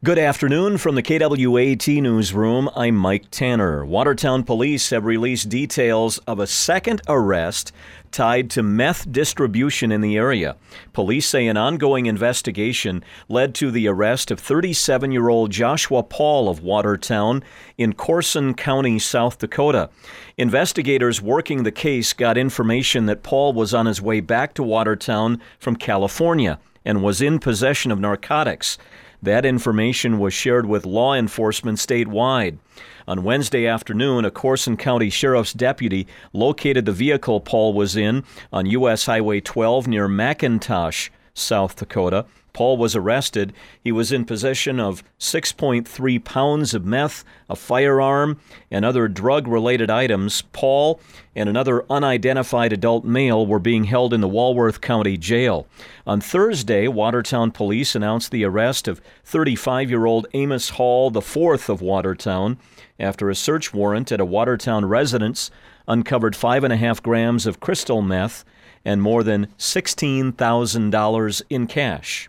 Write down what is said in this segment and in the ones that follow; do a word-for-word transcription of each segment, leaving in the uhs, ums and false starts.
Good afternoon from the K W A T newsroom. I'm Mike Tanner. Watertown police have released details of a second arrest tied to meth distribution in the area. Police say an ongoing investigation led to the arrest of thirty-seven-year-old Joshua Paul of Watertown in Corson County, South Dakota. Investigators working the case got information that Paul was on his way back to Watertown from California and was in possession of narcotics. That information was shared with law enforcement statewide. On Wednesday afternoon, a Corson County Sheriff's deputy located the vehicle Paul was in on U S Highway twelve near McIntosh, South Dakota. Paul was arrested. He was in possession of six point three pounds of meth, a firearm, and other drug-related items. Paul and another unidentified adult male were being held in the Walworth County Jail. On Thursday, Watertown police announced the arrest of thirty-five-year-old Amos Hall the fourth of Watertown after a search warrant at a Watertown residence uncovered five and a half grams of crystal meth and more than sixteen thousand dollars in cash.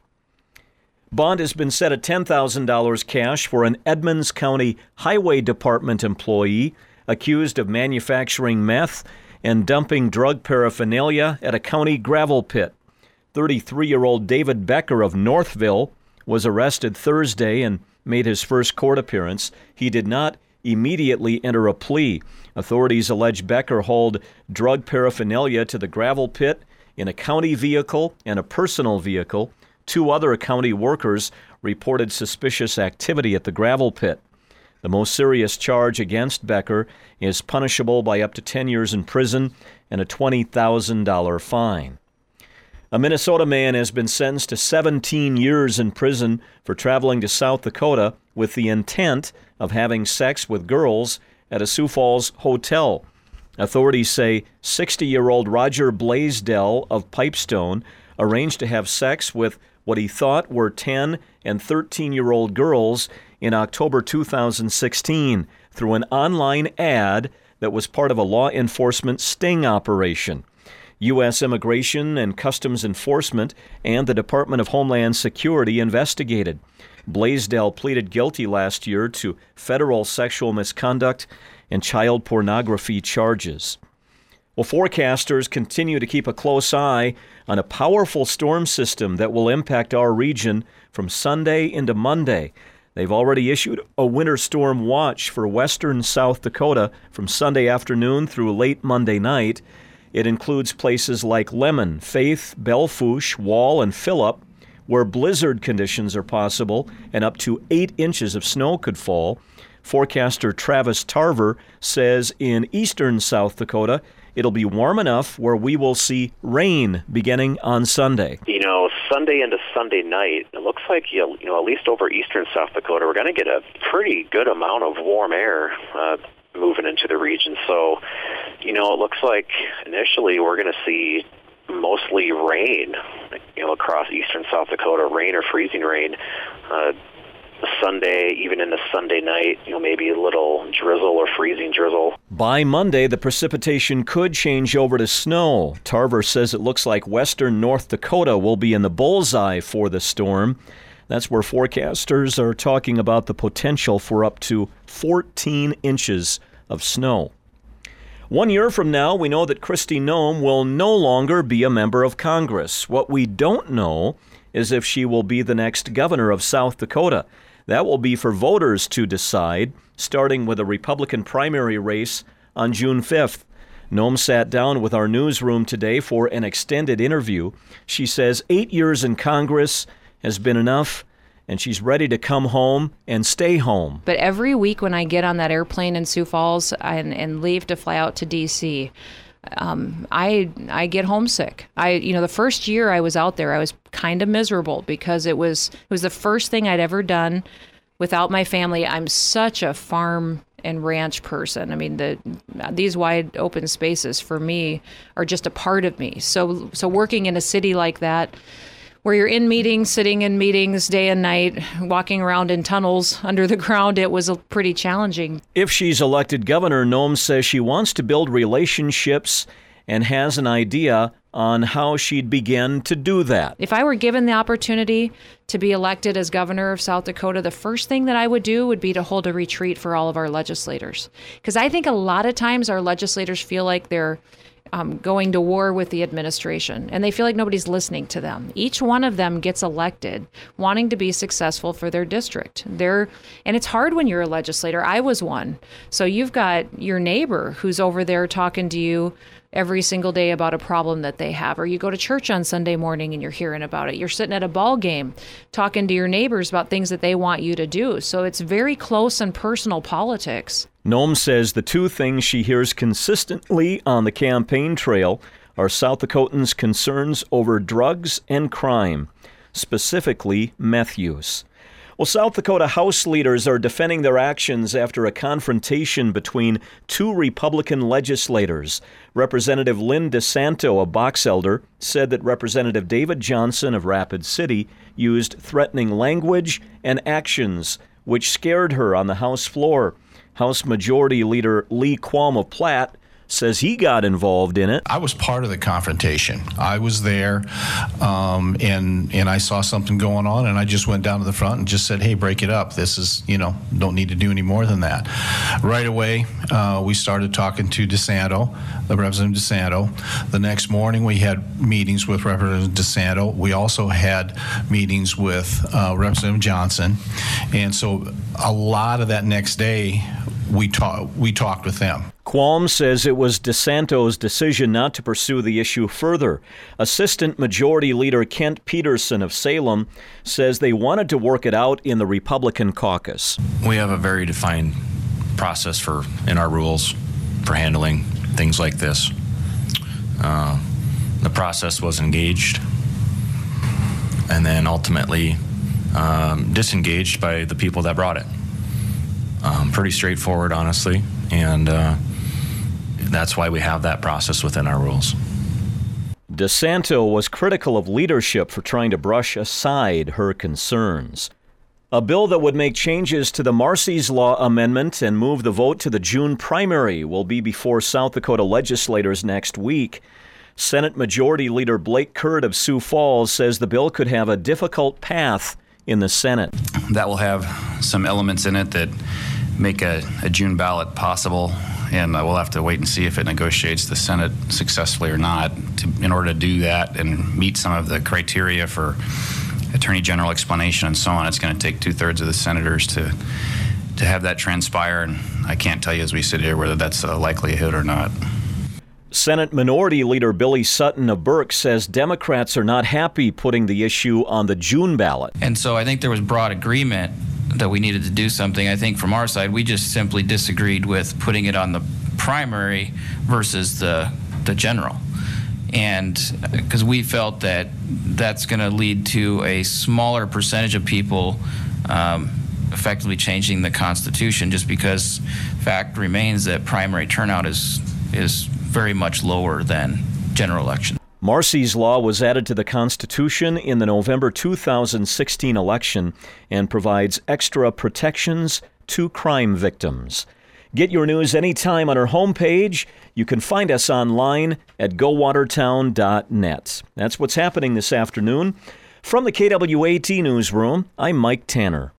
Bond has been set at ten thousand dollars cash for an Edmonds County Highway Department employee accused of manufacturing meth and dumping drug paraphernalia at a county gravel pit. thirty-three-year-old David Becker of Northville was arrested Thursday and made his first court appearance. He did not immediately enter a plea. Authorities allege Becker hauled drug paraphernalia to the gravel pit in a county vehicle and a personal vehicle. Two other county workers reported suspicious activity at the gravel pit. The most serious charge against Becker is punishable by up to ten years in prison and a twenty thousand dollars fine. A Minnesota man has been sentenced to seventeen years in prison for traveling to South Dakota with the intent of having sex with girls at a Sioux Falls hotel. Authorities say sixty-year-old Roger Blaisdell of Pipestone arranged to have sex with what he thought were ten and thirteen-year-old girls in October two thousand sixteen through an online ad that was part of a law enforcement sting operation. U S Immigration and Customs Enforcement and the Department of Homeland Security investigated. Blaisdell pleaded guilty last year to federal sexual misconduct and child pornography charges. Well, forecasters continue to keep a close eye on a powerful storm system that will impact our region from Sunday into Monday. They've already issued a winter storm watch for western South Dakota from Sunday afternoon through late Monday night. It includes places like Lemon, Faith, Belle Fourche, Wall, and Phillip, where blizzard conditions are possible and up to eight inches of snow could fall. Forecaster Travis Tarver says in eastern South Dakota, it'll be warm enough where we will see rain beginning on Sunday. You know, Sunday into Sunday night, it looks like, you know, at least over eastern South Dakota, we're going to get a pretty good amount of warm air uh, moving into the region. So, you know, it looks like initially we're going to see mostly rain, you know, across eastern South Dakota, rain or freezing rain. Uh, Sunday, even into Sunday night, you know, maybe a little drizzle or freezing drizzle. By Monday, the precipitation could change over to snow. Tarver says it looks like western North Dakota will be in the bullseye for the storm. That's where forecasters are talking about the potential for up to fourteen inches of snow. One year from now, we know that Kristi Noem will no longer be a member of Congress. What we don't know is if she will be the next governor of South Dakota. That will be for voters to decide, starting with a Republican primary race on June fifth. Noem sat down with our newsroom today for an extended interview. She says eight years in Congress has been enough, and she's ready to come home and stay home. But every week when I get on that airplane in Sioux Falls and, and leave to fly out to D C, um, I I get homesick. I you know the first year I was out there, I was kind of miserable because it was it was the first thing I'd ever done without my family. I'm such a farm and ranch person. I mean, the these wide open spaces for me are just a part of me. So so working in a city like that, where you're in meetings, sitting in meetings day and night, walking around in tunnels under the ground, it was pretty challenging. If she's elected governor, Noem says she wants to build relationships and has an idea on how she'd begin to do that. If I were given the opportunity to be elected as governor of South Dakota, the first thing that I would do would be to hold a retreat for all of our legislators. Because I think a lot of times our legislators feel like they're Um, going to war with the administration, and they feel like nobody's listening to them. Each one of them gets elected wanting to be successful for their district. They're, and it's hard when you're a legislator. I was one. So you've got your neighbor who's over there talking to you every single day about a problem that they have, or you go to church on Sunday morning and you're hearing about it. You're sitting at a ball game talking to your neighbors about things that they want you to do. So it's very close and personal politics. Noem says the two things she hears consistently on the campaign trail are South Dakotans' concerns over drugs and crime, specifically meth use. Well, South Dakota House leaders are defending their actions after a confrontation between two Republican legislators. Representative Lynn DeSanto, a Box elder, said that Representative David Johnson of Rapid City used threatening language and actions, which scared her on the House floor. House Majority Leader Lee Qualm of Platte says he got involved in it. I was part of the confrontation. I was there, um, and and I saw something going on, and I just went down to the front and just said, hey, break it up. This is, you know, don't need to do any more than that. Right away, uh, we started talking to DeSanto, the Representative DeSanto. The next morning, we had meetings with Representative DeSanto. We also had meetings with uh, Representative Johnson. And so a lot of that next day, we, ta- we talked with them. Qualm says it was DeSanto's decision not to pursue the issue further. Assistant Majority Leader Kent Peterson of Salem says they wanted to work it out in the Republican caucus. We have a very defined process for in our rules for handling things like this. Uh, the process was engaged and then ultimately um, disengaged by the people that brought it. Um, pretty straightforward, honestly, and uh, that's why we have that process within our rules. DeSanto was critical of leadership for trying to brush aside her concerns. A bill that would make changes to the Marsy's Law amendment and move the vote to the June primary will be before South Dakota legislators next week. Senate Majority Leader Blake Curd of Sioux Falls says the bill could have a difficult path in the Senate. That will have some elements in it that make a, a June ballot possible, and uh, we'll have to wait and see if it negotiates the Senate successfully or not. To, in order to do that and meet some of the criteria for Attorney General explanation and so on, it's going to take two-thirds of the senators to to have that transpire, and I can't tell you as we sit here whether that's a likelihood or not. Senate Minority Leader Billy Sutton of Burke says Democrats are not happy putting the issue on the June ballot. And so I think there was broad agreement that we needed to do something. I think from our side, we just simply disagreed with putting it on the primary versus the the general. And because we felt that that's going to lead to a smaller percentage of people um, effectively changing the Constitution, just because fact remains that primary turnout is is very much lower than general election. Marsy's Law was added to the Constitution in the November two thousand sixteen election and provides extra protections to crime victims. Get your news anytime on our homepage. You can find us online at go watertown dot net. That's what's happening this afternoon. From the K W A T Newsroom, I'm Mike Tanner.